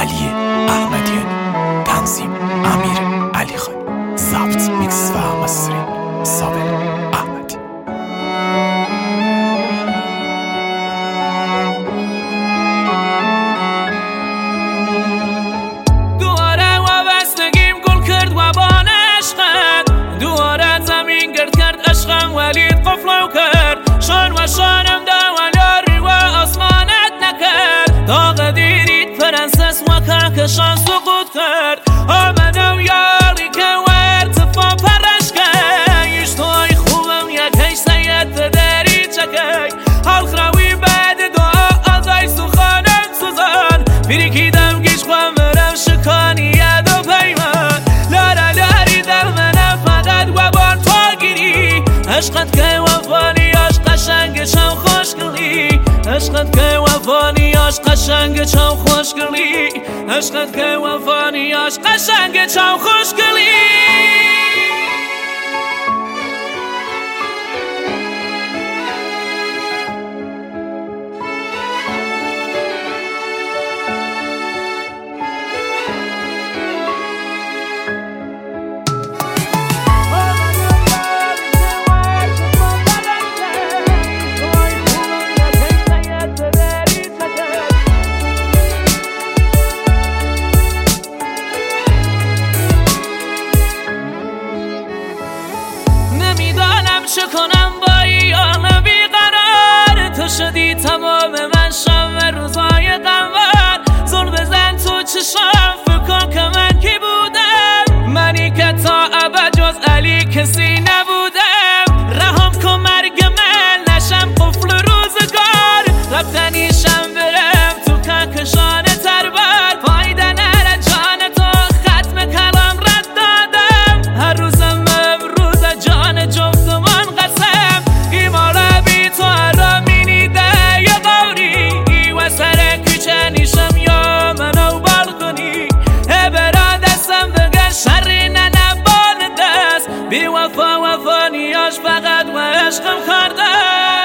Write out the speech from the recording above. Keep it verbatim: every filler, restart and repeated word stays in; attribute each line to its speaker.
Speaker 1: علی احمدیان، تنظیم امیر علی خان، ضبط میکس و مسترینگ صابر احمدی.
Speaker 2: دواره وابستگیم گل کرد و بان عشقت، دواره زمین گرد کرد عشقم ولید قفلو کرد، شان و شانم دوالاری و آسمانت نکرد، داغ دیرید پرنسس و کهکشان سقوط کرد، آمدم یاری که ارتفاع پرش کرد، ایش توی خوبم یکیش سید داری چکی، حال خراوی بعد دعا آزای سخانم سوزان، بیریکیدم گیش خواه مرم شکانی ید و پیمان، لارا لاری در منم فقط و بان تو گیری، عشقت که وفانیاش قشنگ چم خوشگلی، عشقت که وفانیاش قشنگ چم خوشگلی، عشقت که وفانیاش قشنگ چم خوشگلی. نمیدانم چه کنم با ایان بیقرار، تو شدی تمام من شب روزای قمر، زل بزن تو چشم فکر کن که من کی بودم، منی که تا ابد جز علی کسی نبودم، رهام کن مرگ من نشم قفل روزگار، رفتنیشم برم تو کهکشان تربر، فایده نره جان تو ختم کلام رد دادم، هر روزم امروز جان جفتمان قسم، ایمالا بی تو ارامینی ده یا قوری، و سر کوچه نیشم یا منو بالکنی، برا دستم بگه شری ننبان دست، بی وفا وفانیاش فقط و عشقم کرده.